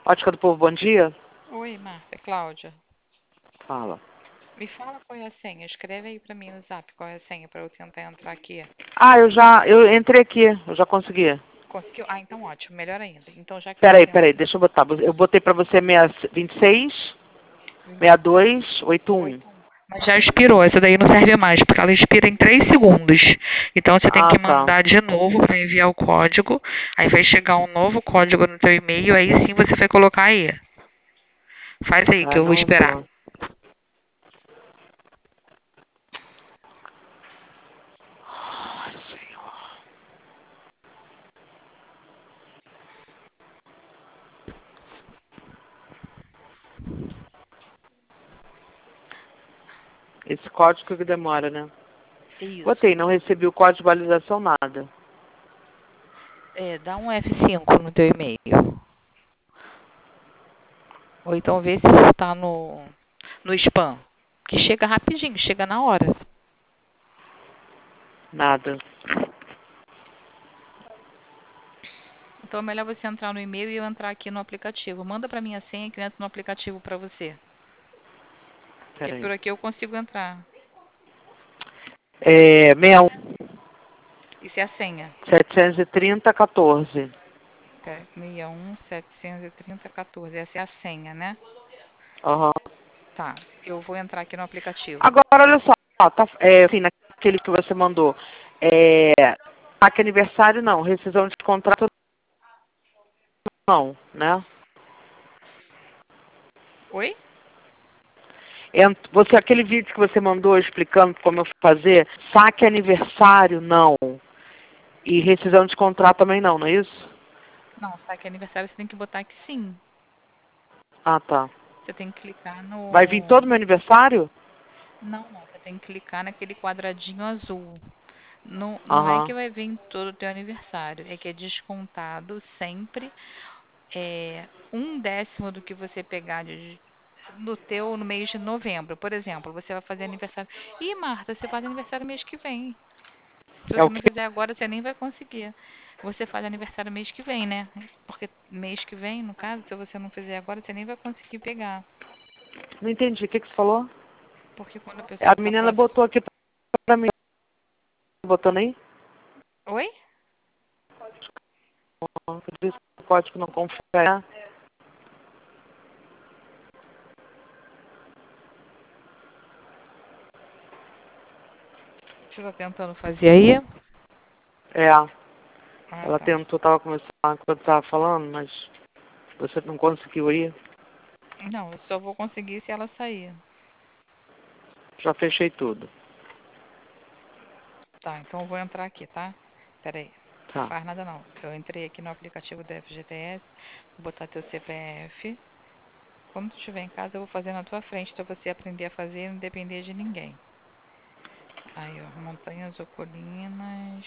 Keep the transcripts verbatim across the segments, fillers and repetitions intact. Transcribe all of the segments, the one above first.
Ótica do Povo, bom dia. Oi, Marta, é Cláudia. Fala. Me fala qual é a senha. Escreve aí pra mim no zap qual é a senha pra eu tentar entrar aqui. Ah, eu já, eu entrei aqui, eu já consegui. Conseguiu? Ah, então ótimo, melhor ainda. Então já que Peraí, você peraí, entrou. deixa eu botar. Eu botei pra você vinte e seis, vinte sessenta e dois, oitenta e um. oito. Mas já expirou, essa daí não serve mais, porque ela expira em três segundos. Então você tem Ah, que tá. mandar de novo para enviar o código. Aí vai chegar um novo código no teu e-mail, aí sim você vai colocar aí. Faz aí que É, eu vou não esperar. entrou. Ai, Senhor. Esse código que demora, né? Isso. Botei, não recebi o código de validação, nada. É, dá um F cinco no teu e-mail. Ou então vê se está no, no spam. Que chega rapidinho, chega na hora. Nada. Então é melhor você entrar no e-mail e eu entrar aqui no aplicativo. Manda para mim a senha que entra no aplicativo para você. Porque Peraí. por aqui eu consigo entrar. É, sessenta e um, Isso é a senha. setecentos e trinta, quatorze. Pera, sessenta e um, setecentos e trinta, quatorze. Essa é a senha, né? Aham. Tá. Eu vou entrar aqui no aplicativo. Agora, olha só, tá, é, assim, naquele que você mandou, é, saque aniversário não, rescisão de contrato não, né? Oi? Ent- Você, aquele vídeo que você mandou explicando como eu fazer, saque aniversário não, e rescisão de contrato também não, não é isso? Não, saque aniversário você tem que botar que sim. Ah, tá. Você tem que clicar Vai vir no. todo meu aniversário? Não, não. Você tem que clicar naquele quadradinho azul. Não, não é que Aham. vai vir todo o teu aniversário. É que é descontado sempre é, um décimo do que você pegar de, no teu no mês de novembro. Por exemplo, você vai fazer aniversário. Ih, Marta, você faz aniversário mês que vem. Se É você o não quê? fizer agora, você nem vai conseguir. Você faz aniversário mês que vem, né? Porque mês que vem, no caso, se você não fizer agora, você nem vai conseguir pegar. Não entendi, o que, que você falou? Porque quando a A pessoa tá menina próxima. botou aqui pra mim, botando aí? Oi? Eu disse que o código não confere. Você tá tentando fazer aí? É, Ah, ela tá. tentou, tava começando enquanto tava falando, mas você não conseguiu ir. Não, eu só vou conseguir se ela sair. Já fechei tudo. Tá, então eu vou entrar aqui, tá? Pera aí. Tá. Faz nada não. Eu entrei aqui no aplicativo do F G T S, vou botar teu C P F. Quando tu estiver em casa, eu vou fazer na tua frente pra você aprender a fazer e não depender de ninguém. Aí, ó, montanhas ou colinas.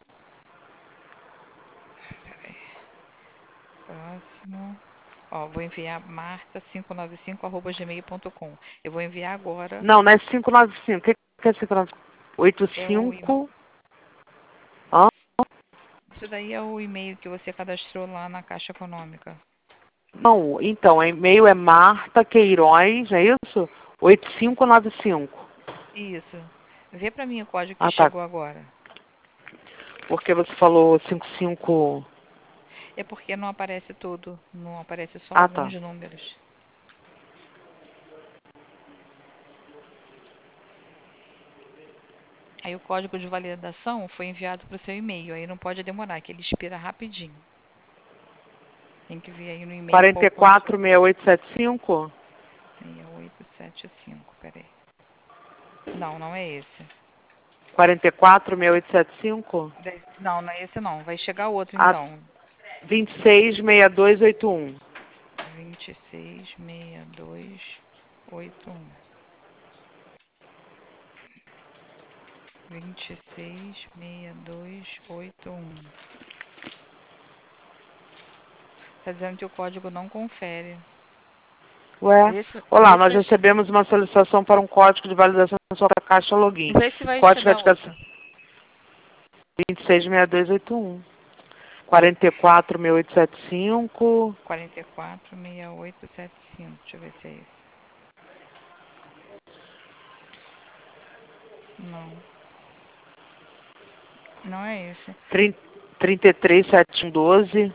Pera aí. Próximo. Ó, vou enviar marta cinco nove cinco arroba gmail ponto com. Eu vou enviar agora. Não, não é quinhentos e noventa e cinco. O que que é quinhentos e noventa e cinco? É o, e- oitenta e cinco. Hã? isso daí é o e-mail que você cadastrou lá na Caixa Econômica. Não, então, o e-mail é Marta Queiroz, é isso? oito cinco nove cinco. Isso. Vê pra mim o código que Ah, tá. chegou agora. Porque você falou cinquenta e cinco. É porque não aparece tudo, não aparece só Ah, alguns tá. números. Aí o código de validação foi enviado para o seu e-mail, aí não pode demorar, que ele expira rapidinho. Tem que vir aí no e-mail qual o código. quatro quatro seis oito sete cinco. seis oito sete cinco, peraí. Não, não é esse. quatro quatro seis oito sete cinco. Deve- Não, não é esse não. Vai chegar outro Ah, então. vinte e seis sessenta e dois oitenta e um. vinte e seis, sessenta e dois, oitenta e um. vinte e seis, sessenta e dois, oitenta e um. Tá dizendo que o código não confere. Ué, Vê se, olá, vê se nós vai, recebemos uma solicitação para um código de validação na sua caixa login. vê se vai Código de chegar verificação outro. vinte e seis sessenta e dois oitenta e um. quarenta e quatro, sessenta e oito, setenta e cinco. quarenta e quatro, sessenta e oito, setenta e cinco. Deixa eu ver se é esse. Não. Não é esse. trinta e três, setenta e um, doze.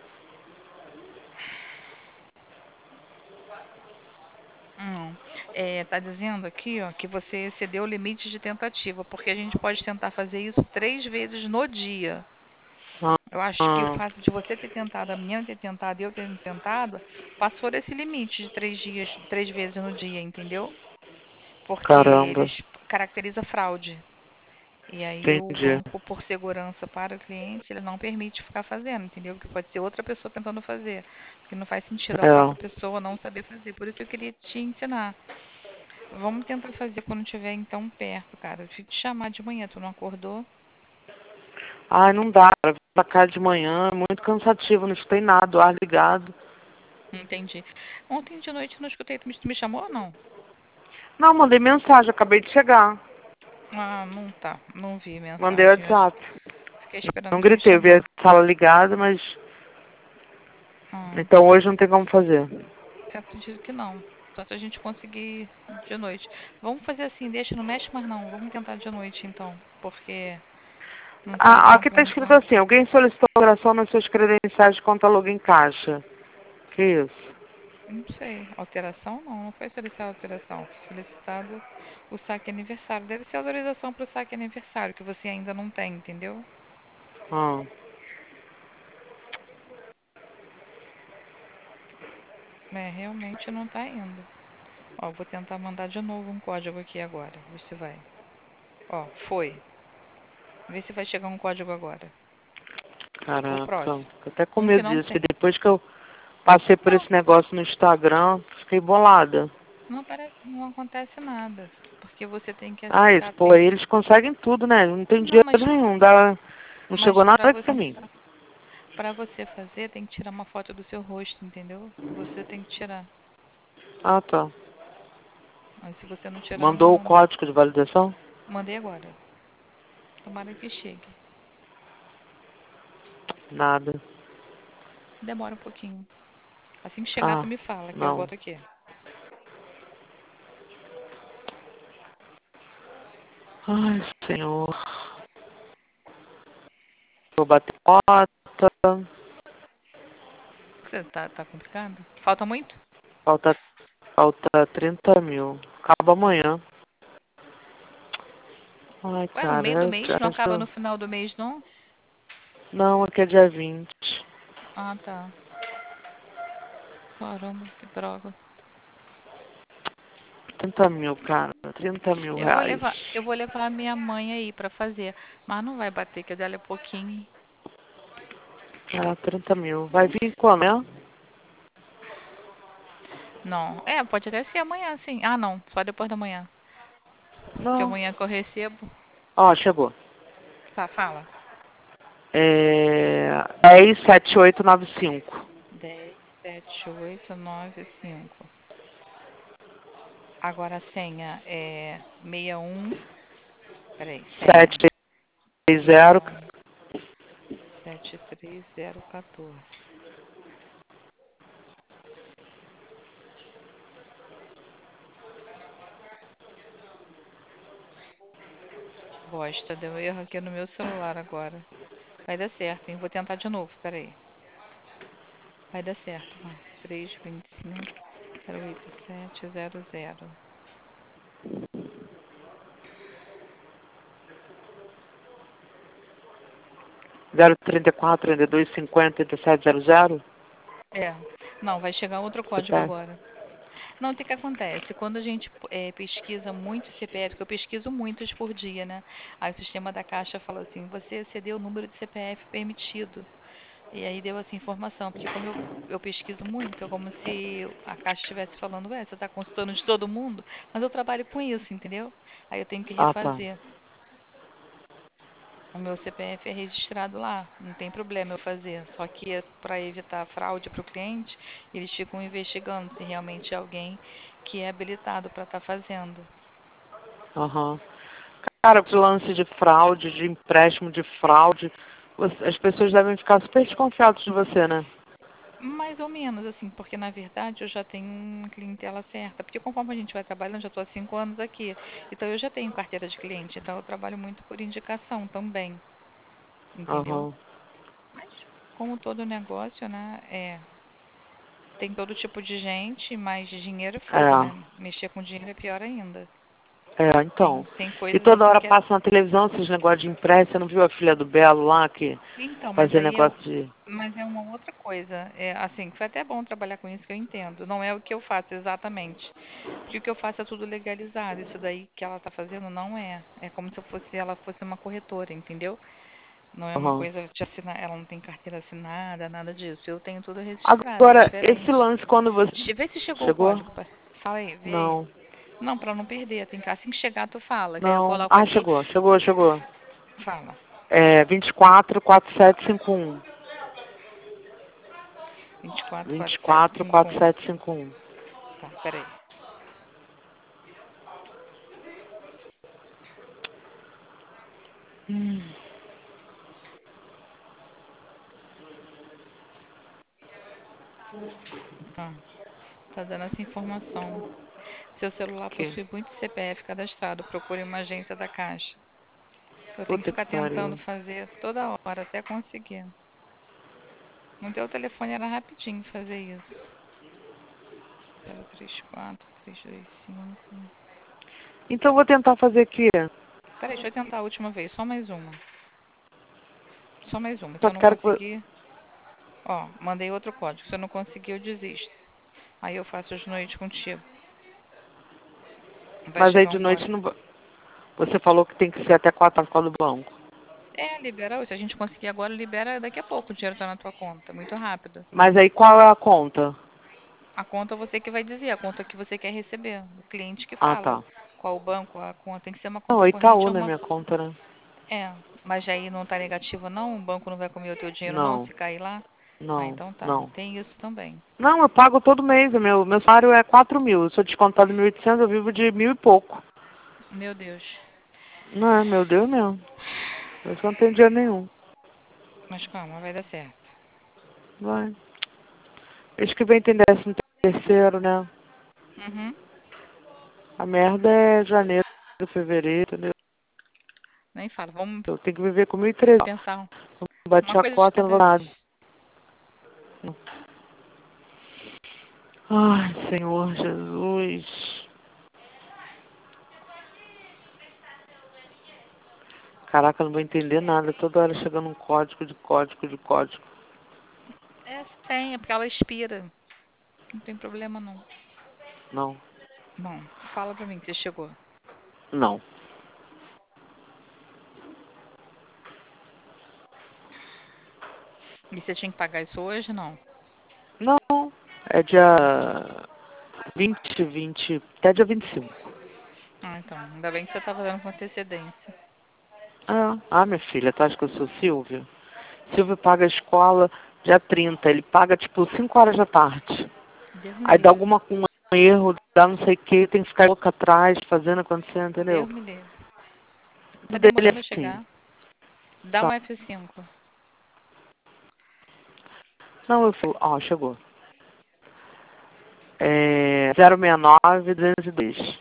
Não. É, tá dizendo aqui, ó, que você excedeu o limite de tentativa, porque a gente pode tentar fazer isso três vezes no dia. Ah, Eu acho que o ah, fato de você ter tentado, a menina ter tentado e eu ter tentado, passou desse limite de três dias, três vezes no dia, entendeu? Porque caramba. eles caracteriza fraude. E aí o Entendi. banco, por segurança para o cliente, ele não permite ficar fazendo, entendeu? Porque pode ser outra pessoa tentando fazer. Porque não faz sentido a própria É. pessoa não saber fazer. Por isso eu queria te ensinar. Vamos tentar fazer quando estiver então perto, cara. Eu tive que te chamar de manhã, tu não acordou? Ai, não dá. Pra vir pra cá de manhã é muito cansativo. Não escutei nada, o ar ligado. Entendi. Ontem de noite eu não escutei, tu me, tu me chamou ou não? Não, mandei mensagem, acabei de chegar. Ah, não tá. Não vi Mandei mensagem. Eu acho- WhatsApp. fiquei esperando Não tu me gritei, eu vi a chamar. sala ligada, mas. Ah, Então hoje não tem como fazer. eu acredito que não. Só se a gente conseguir de noite. Vamos fazer assim, deixa, não mexe mais não. Vamos tentar de noite então. Porque não tá Ah, aqui tá adiantando escrito não. assim, alguém solicitou alteração nas suas credenciais de conta login caixa. Que isso? Não sei. Alteração não, não foi solicitada alteração. Foi solicitado o saque aniversário. Deve ser autorização para o saque aniversário, que você ainda não tem, entendeu? Ah, É, realmente não tá indo. Ó, vou tentar mandar de novo um código aqui agora. Vê se vai. Ó, foi. Vê se vai chegar um código agora. O caraca. próximo. Tô até com Um que medo não disso, tem. porque depois que eu passei por Não, esse negócio no Instagram, fiquei bolada. não parece, não acontece nada. Porque você tem que Ah, isso, acessar, pô, tem. aí eles conseguem tudo, né? Não tem Não, dinheiro mas, nenhum, dá... não mas chegou para nada você, pra mim. para você fazer, tem que tirar uma foto do seu rosto, entendeu? Você tem que tirar. Ah, tá. Mas se você não tirar, Mandou o não. código de validação? Mandei agora. Tomara que chegue. Nada. Demora um pouquinho. Assim que chegar, tu Ah, me fala, que eu não. boto aqui. Ai, senhor. Vou bater nota. Você tá, tá complicado? Falta muito? Falta, falta trinta mil. Acaba amanhã. Ai, Ué, no meio do cara, mês? eu Não acaba no acho... final do mês, não? Não, aqui é dia vinte. Ah, tá. Caramba, que droga. trinta mil, cara. trinta mil Eu vou reais. levar, eu vou levar a minha mãe aí pra fazer. Mas não vai bater, que a dela é pouquinho. Ah, trinta mil. Vai vir quando, né? Não. É, pode até ser amanhã, sim. Ah, não. Só depois da manhã. Que Não. amanhã que eu recebo. Ó, chegou. Tá, fala. É... dez, sete, oito, nove, cinco. Dez, sete, oito, nove, cinco. Agora a senha é seis um. Peraí, senha. sete, seis, zero. seis um sete três zero um quatro. Bosta, deu erro aqui no meu celular agora. Vai dar certo, hein? Vou tentar de novo, peraí. Vai dar certo, ó. três vinte e cinco zero oito sete zero zero. zero trinta e quatro, trinta e dois, cinquenta, trinta e sete, zero zero. É. Não, vai chegar outro código C P F. agora. Não, o que que acontece? Quando a gente é, pesquisa muito C P F, que eu pesquiso muitos por dia, né? Aí o sistema da Caixa fala assim, você excedeu o número de C P F permitido. E aí deu essa informação, porque como eu, eu pesquiso muito, é como se a Caixa estivesse falando, ué, você está consultando de todo mundo? Mas eu trabalho com isso, entendeu? Aí eu tenho que Ah, tá. refazer. O meu C P F é registrado lá, não tem problema eu fazer. Só que para evitar fraude para o cliente, eles ficam investigando se realmente é alguém que é habilitado para estar fazendo. Aham. Cara, esse lance de fraude, de empréstimo de fraude, você- as pessoas devem ficar super desconfiadas de você, né? Mais ou menos, assim, porque na verdade eu já tenho uma clientela certa. Porque conforme a gente vai trabalhando, já estou há cinco anos aqui. Então eu já tenho carteira de cliente. Então eu trabalho muito por indicação também. Entendeu? Aham. Mas, como todo negócio, né? É, tem todo tipo de gente, mas dinheiro é fogo, né? É, Mexer com dinheiro é pior ainda. é, Tem, então. tem E coisas toda assim hora que é. passa na televisão esses negócios de empréstimo. Você não viu a filha do Belo lá que Então, mas fazia aí é, negócio de. mas é uma outra coisa. É, assim, foi até bom trabalhar com isso que eu entendo. Não é o que eu faço exatamente. Porque o que eu faço é tudo legalizado. Isso daí que ela tá fazendo não é. É como se eu fosse, ela fosse uma corretora, entendeu? Não é uma Aham. coisa de assinar, ela não tem carteira assinada, nada disso. Eu tenho tudo registrado, é Agora, esse diferente. lance quando você. Deixa eu ver se chegou o Chegou? código. pa- Fala aí, vê aí. Não. Não, pra não perder, tem que assim que chegar tu fala, que aí eu Não. coloco Ah, aqui, chegou, chegou, chegou. fala. É vinte e quatro, quarenta e sete, cinquenta e um. vinte e quatro, vinte e quarenta e sete, quatro, quarenta e cinquenta e um. sete, cinquenta e um. Tá, peraí. Hum. Ah, tá dando essa informação. Seu celular Que? possui muito C P F cadastrado. Procure uma agência da Caixa. Eu tenho que Puta ficar que tentando pariu. fazer toda hora até conseguir. No teu telefone era rapidinho fazer isso. zero três quatro, três dois cinco. Então eu vou tentar fazer aqui. Peraí, deixa eu tentar a última vez. Só mais uma. Só mais uma. Se Só eu não quero que. vo- conseguir, ó, mandei outro código. Se eu não conseguir, eu desisto. Aí eu faço as noites contigo. Vai Mas aí chegar de um noite código. não. va- Você falou que tem que ser até quatro horas por causa do banco. É, libera hoje. Se a gente conseguir agora, libera daqui a pouco. O dinheiro tá na tua conta. Muito rápido. Mas aí qual é a conta? A conta você que vai dizer, a conta que você quer receber. O cliente que Ah, fala. tá. Qual o banco, a conta. Tem que ser uma Não, conta é corrente Itaú ou na uma. minha conta, né? É, mas aí não tá negativo não? O banco não vai comer o teu dinheiro não, Não, se cair lá? Ah, não, então tá. não. Tem isso também. Não, eu pago todo mês. O meu, meu salário é quatro mil. Eu sou descontado de mil e oitocentos, eu vivo de mil e pouco. Meu Deus. Não é, meu Deus mesmo. Eu só não tenho dinheiro nenhum. Mas calma, vai dar certo. Vai. Mês que vem tem décimo terceiro, né? Uhum. A merda é janeiro, fevereiro, entendeu? Nem fala. Vamos Eu tenho que viver com mil e trezentos. pensar uma Bati a coisa de cota, não vou cada vez. nada. Ai, Senhor Jesus. Caraca, eu não vou entender nada. Toda hora chegando um código de código de código. É, tem, é porque ela expira. Não tem problema não. Não, Bom, fala pra mim que você chegou. não. E você tinha que pagar isso hoje, não? Não, é dia vinte, vinte, até dia vinte e cinco. Ah, então. Ainda bem que você tá fazendo com antecedência. Ah, ah, minha filha, tu acha que eu sou Silvio? Silvio paga a escola dia trinta. Ele paga tipo cinco horas da tarde. Deus me Aí dá livre. alguma um erro, dá não sei o que, tem que ficar louca atrás, fazendo acontecer, entendeu? Deus me livre. Tá Tudo dele demorando a é assim. chegar. Dá um Tá. F cinco. Não, eu fui. Ó, chegou. É zero seis nove, duzentos e dois.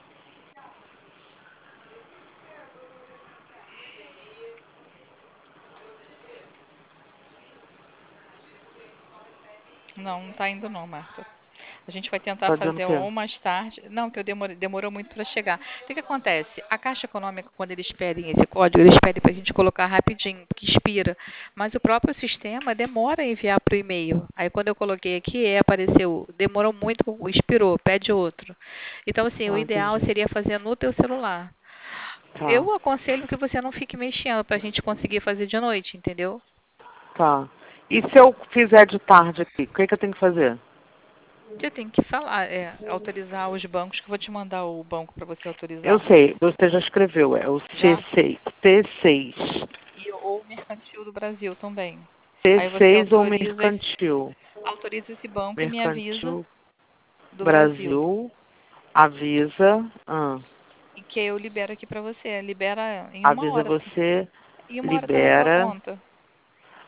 Não, não tá indo não, Marta. A gente vai tentar Tá dizendo o fazer quê? ou mais tarde. Não, que eu demorei, demorou muito para chegar. O que que acontece? A Caixa Econômica, quando eles pedem esse código, eles pedem para a gente colocar rapidinho, porque expira. Mas o próprio sistema demora a enviar para o e-mail. Aí quando eu coloquei aqui, é, apareceu, demorou muito, expirou, pede outro. Então, assim, o Ah, ideal entendi. seria fazer no teu celular. Tá, Eu aconselho que você não fique mexendo para a gente conseguir fazer de noite, entendeu? tá. E se eu fizer de tarde aqui, o que, que eu tenho que fazer? Você tem que falar, é, autorizar os bancos, que eu vou te mandar o banco para você Eu autorizar. sei, você já escreveu, é o C Já? seis, T seis. E ou o mercantil do Brasil também. T Aí você seis ou autoriza esse, mercantil? autoriza esse banco e me avisa Mercantil do Brasil. Brasil, avisa, ah, E que eu libero aqui pra você. Libera em uma avisa hora. você, Em uma hora tá na tua libera, conta.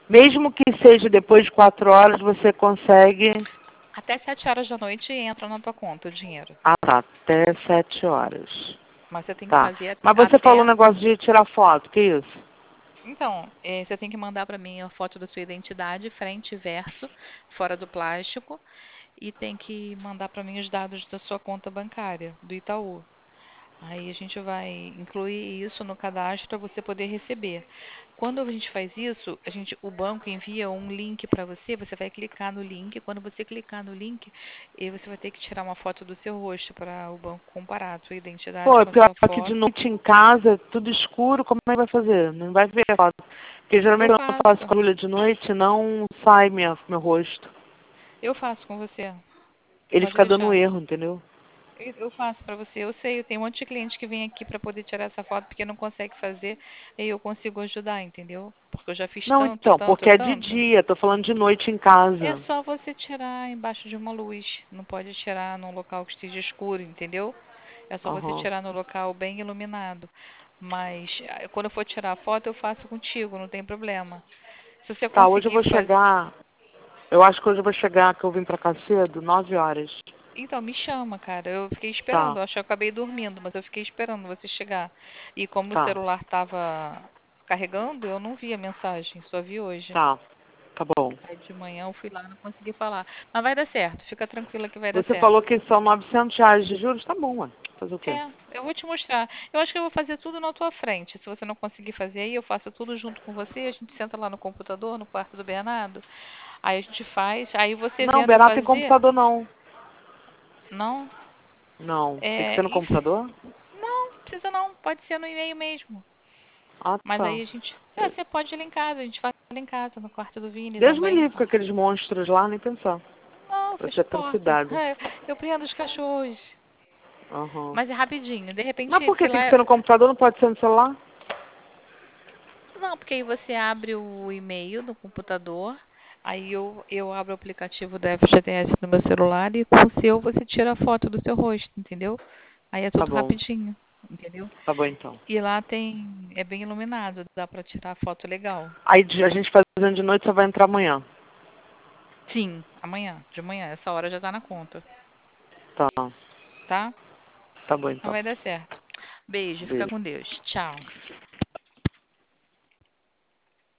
Mesmo que seja depois de quatro horas, você consegue... Até sete horas da noite entra na tua conta o dinheiro. Ah, tá. Até sete horas. Mas você tem que Tá. fazer Mas você falou um até... negócio de tirar foto, que isso? Então, eh, você tem que mandar para mim a foto da sua identidade, frente e verso, fora do plástico, e tem que mandar para mim os dados da sua conta bancária, do Itaú. Aí a gente vai incluir isso no cadastro para você poder receber. Quando a gente faz isso, a gente, o banco envia um link para você, você vai clicar no link. Quando você clicar no link, eh, você vai ter que tirar uma foto do seu rosto para o banco comparar a sua identidade Pô, com a pior sua que de foto. noite em casa, tudo escuro, como é que vai fazer? Não vai ver a foto. Porque Eu geralmente quando eu faço faço, com a de noite, não sai minha, meu rosto. eu faço com você. Ele Pode fica dando deixar. erro, entendeu? Eu eu faço para você. Eu sei, eu tenho um monte de cliente que vem aqui para poder tirar essa foto porque não consegue fazer e eu consigo ajudar, entendeu? Porque eu já fiz Não, tanto, então, tanto, porque é de tanto. dia, tô falando de noite em É casa. só você tirar embaixo de uma luz. Não pode tirar num local que esteja escuro, entendeu? É só você Aham. tirar no local bem iluminado. Mas ah, quando eu for tirar a foto, eu faço contigo, não tem problema. Se você Tá, hoje eu conseguir vou fazer. chegar, eu acho que hoje eu vou chegar, que eu vim pra cá cedo, nove horas. Então, me chama, cara. Eu fiquei esperando. Tá, Eu acho que eu acabei dormindo, mas eu fiquei esperando você chegar. E como o tá, celular estava carregando, eu não vi a mensagem, só vi hoje. tá, tá bom. Aí de manhã eu fui lá e não consegui falar. Mas vai dar certo, fica tranquila que vai dar Você certo. falou que são novecentos reais de juros, tá bom, ué. Fazer o quê? É, eu vou te mostrar. Eu acho que eu vou fazer tudo na tua frente. Se você não conseguir fazer aí, eu faço tudo junto com você. A gente senta lá no computador, no quarto do Bernardo. Aí a gente faz. Aí você Não, vendo Berato tem fazer. computador não. Não? Não, tem que É, ser no enfim, computador? não, precisa não. Pode ser no e-mail mesmo. Ah, Mas tá. aí a gente. É, você pode ir lá em casa. A gente faz lá em casa, no quarto do Vini Deus me também. livre com aqueles monstros lá, nem pensar. Não, Você fecha é a tanta porta. idade. É, eu prendo os cachorros. Aham. Mas é rapidinho. De Mas repente, por que porque tem lá. que ser é- no computador, não pode ser no celular? Não, porque aí você abre o e-mail no computador. Aí eu, eu abro o aplicativo da F G T S no meu celular e com o seu você tira a foto do seu rosto, entendeu? Aí é Tá tudo bom, rapidinho, entendeu? tá bom então. E lá tem, é bem iluminado, dá pra tirar foto legal. Aí de- a gente fazendo de noite, só vai entrar amanhã. Sim, amanhã, de manhã, essa hora já tá na conta, Tá, tá? tá bom Então então. vai dar certo. Beijo, fica Beijo. com Deus. Tchau.